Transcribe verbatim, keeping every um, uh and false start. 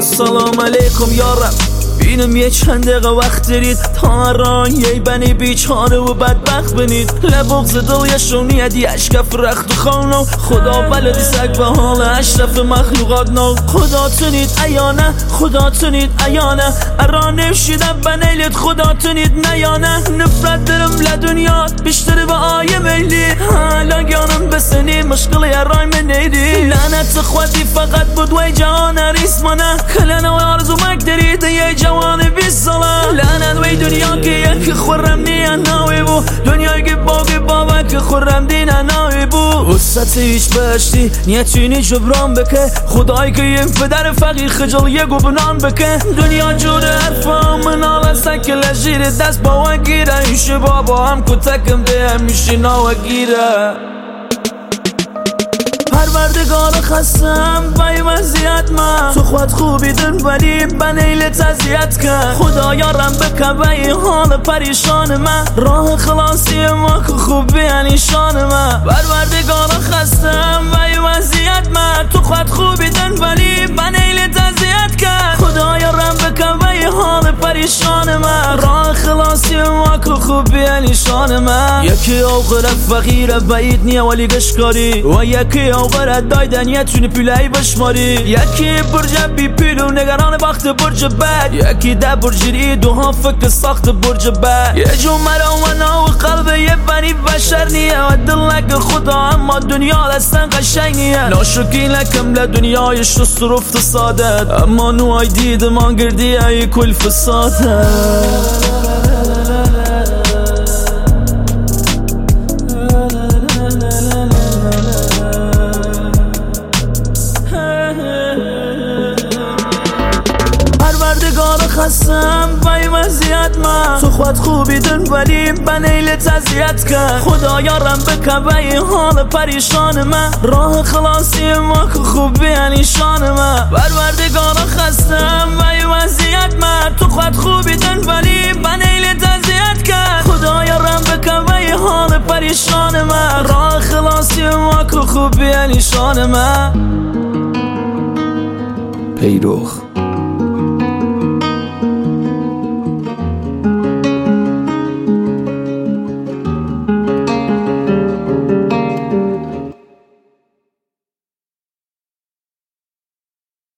السلام علیکم یارم، بینم یه چند دقیقه وقت دارید تا ران یه بنی بیچاره و بدبخت بنید. لبغز دل یشونی ادی اشکف رخت و خانو خدا بلدی سگ به حال اشرف مخلوقات نو. خدا تونید ایانه خدا تونید ایانه اران نفشیدم بنیلت خدا تونید نیانه. نفرت دارم لدنیات بیشتر به آیه میلی حالا گانم بسنی مشکل یه رای من نیدی. لعنت خودی فقط بود وی جهان ریسمانه کلنه و آرزو مک دارید یه جوان بیست ساله. لعنت وی دنیا که یک خورم نیا ناوی بو دنیایی که باقی بابا که خورم دینه ناوی بو. وسط هیچ بهشتی نیتونی جبران بکه خدایی که این پدر فقیر خجل یه گبنان بکه. دنیا جور حرفا من آل سکل جیر دست با وگیره این شبا با هم کتکم ده همیشه ناوگیره. پروردگار خستم بای وضعیت ما تو خود خوبی دن ولی بنیلت اذیت کرد. خدا یارم بکن بای حال پریشان من راه خلاصی ما که خوب بیانی شان من. پروردگار خستم بای وضعیت ما تو خود خوبی دن ولی بنیلت اذیت کرد. خدا یارم بکن بای حال پریشان من راه خلاصی ما که خوب بیانی شان من. یکی آخر فقیر بعید نیه ولی گشکاری و یکی آخر دایدن یتونی پیلهی بشماری. یکی برج بی پیلو نگران باخت برج بد یکی ده برجی دوها فکر ساخت برج بد. یه جو مراونا و قلب یه بنی بشر نیه و دل لک خدا اما دنیا دستن قشنگ نیه. ناشکی لکم لدنیای شست و رفت سادت اما نوای دید من گردی ای کل فسادت. خستم بای وضعیت ما تو خود خوبی دن ولی بنیلت اذیت کرد. خدا یارم بکن بای حال پریشان من راه خلاصی ما که خوب بیانی شان من. پروردگار خستم بای وضعیت ما تو خود خوبی دن ولی بنیلت اذیت کرد. خدا یارم بکن بای حال پریشان من راه خلاصی ما که خوب بیانی شان من. پیروخ